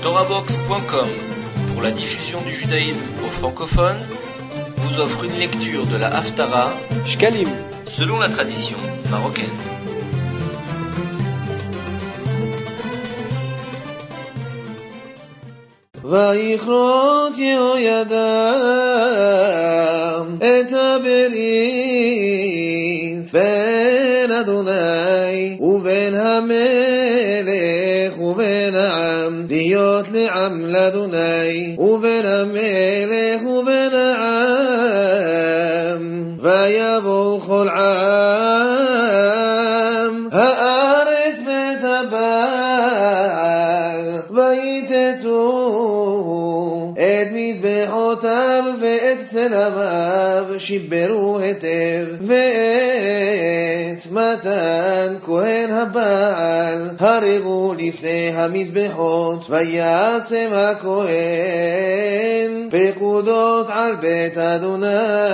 TorahBox.com, pour la diffusion du judaïsme aux francophones, vous offre une lecture de la Haftara Shkalim, selon la tradition marocaine. ויכרות יהוידם את הברית בין אדוני ובין המלך ובין העם להיות לעם לאדוני ובין המלך ובין העם ויבואו כל עם הארץ בית הבעל ויתצו את מזבחותיו ואת צלמיו שיברו היטב ואת מתן כהן הבעל הרבו לפני המזבחות וישם הכהן פקודות על בית אדוני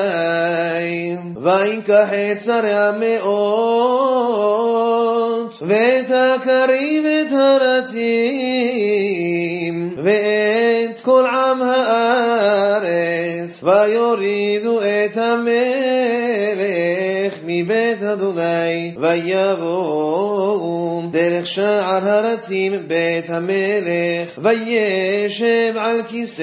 ויקח את שרי המאות ואת הקריב ואת הרצים ואת כל עם הארץ ויורידו את המלך מבית אדוני ויבואו דרך שער הרצים בית המלך וישב על כיסא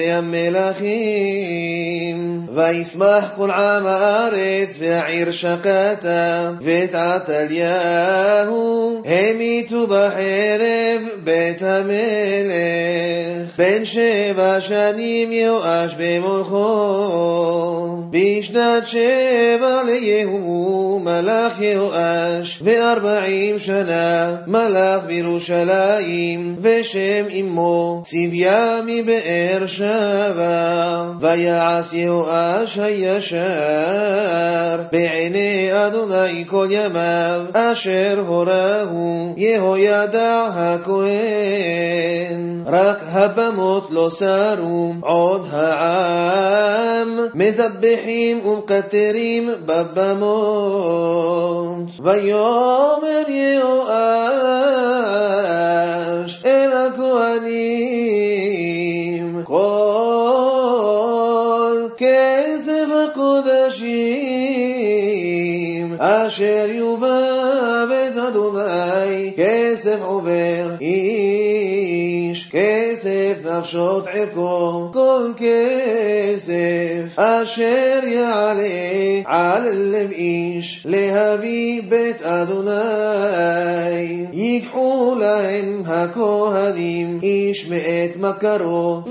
המלכים וישמח כל עם הארץ והעיר שקטה ואת עתליהו המיתו בחרב בית המלך בן 7 שנים יואש במולכו בשנת 7 ליהו מלך יואש ו40 שנה מלך בירושלים ושם אמו צביה מבאר שבע ויעש יואש הישר בעיני אדוני כל ימיו אשר הורהו יהוידע הכהן רק הבמות לא שרו עוד העם מזבחים ומקטרים בבמות ויאמר יואש אל הכהנים כל כסף הקודשים אשר יובא בית אדוני כסף עובר איש כסף נפשות ערכו כל כסף אשר יעלה על לב איש להביא בית אדוני ייקחו להן הכהנים איש מאת מכרו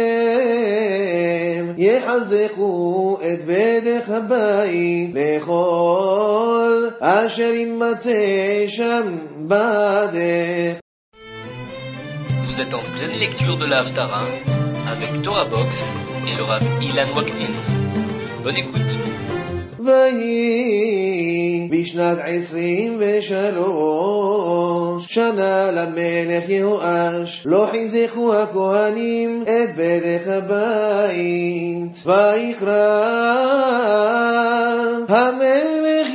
והם יחזקו את בדך הבית לכל אשר יימצא שם בדרך. Vous êtes en pleine lecture de la Haftara avec TorahBox et le Rav Ilan Waknin. Bonne écoute. ויהי בשנת 23 שנה למלך יהואש לא חיזקו הכהנים את בדך הבית ויקרא המלך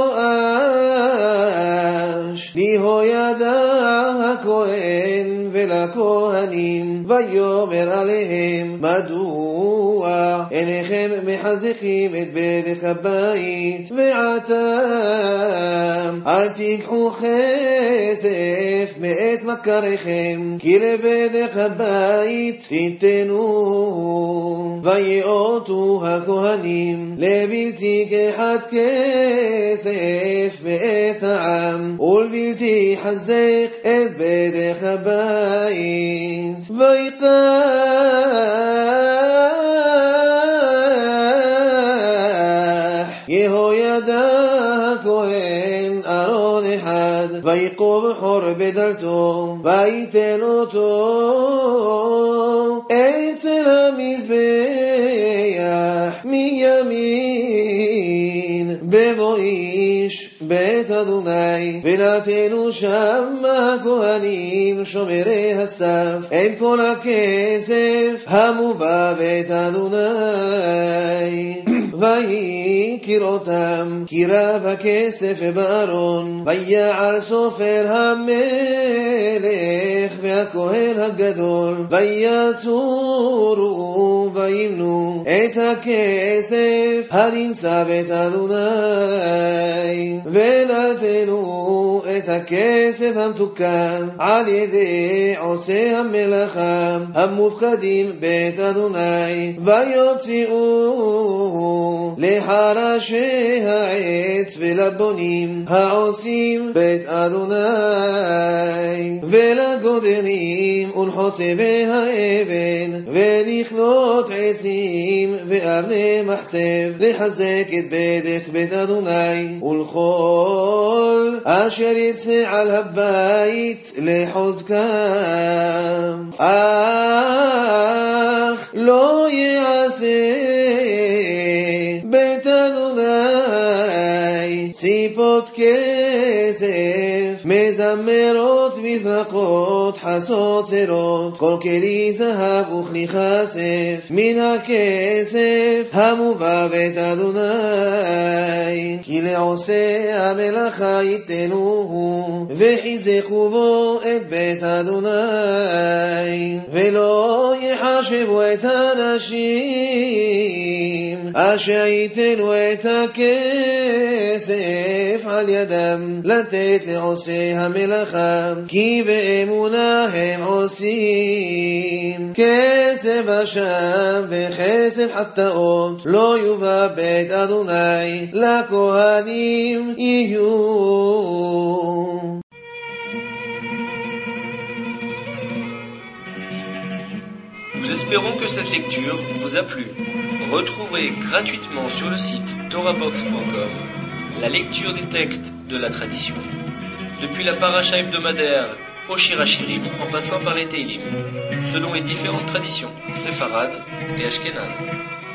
יהואש ליהוידע הכהן ולכהנים ויאמר עליהם מדוע אינכם מחזקים את בדך הבית ועתה אל תיקחו כסף מאת מכריכם כי לבדך הבית תיתנו ויאותו הכהנים לבלתי קחת כסף מאת העם ולבלתי חזק את בדך הבית יהוידע הכהן ארון אחד ויקוב חור בדלתו ויתן אותו אצל המזבח מימין בבוא איש בית אדוני, ונתנו שם הכהנים שומרי הסף את כל הכסף המובא בית אדוני. ויקיר אותם כי רב הכסף בארון, ויער סופר המלך והכהן הגדול, ויצורו ויבנו את הכסף הנמצא בית אדוני, ונתנו את הכסף המתוקן על ידי עושי המלאכה המופקדים בית אדוני, ויוציאו לחרשי העץ ולבונים העושים בית אדוני, ולגודרים ולחוצבי האבן, ולכלות עצים ואבני מחצב, לחזק את בית אדוני, ולכל אשר יצא על הבית לחוזקם. אך לא יעשה בית אדוני ציפות כסף, מזמרות מזרקות חצוצרות, כל כלי זהב וכלי כסף מן הכסף המובא בית אדוני, כי לעושה המלאכה ייתנוהו, וחיזקו בו את בית אדוני, ולא יחשבו את האנשים אשר ייתנו את הכסף על ידם לתת לעושי המלאכה, כי באמונה הם עושים. כסף אשם וכסף חטאות לא יובא בית אדוני, לכהנים יהיו. Nous espérons que cette lecture vous a plu. Retrouvez gratuitement sur le site torabox.com la lecture des textes de la tradition, depuis la paracha hebdomadaire au Shirachirim en passant par les Teilim, selon les différentes traditions séfarades et ashkénazes.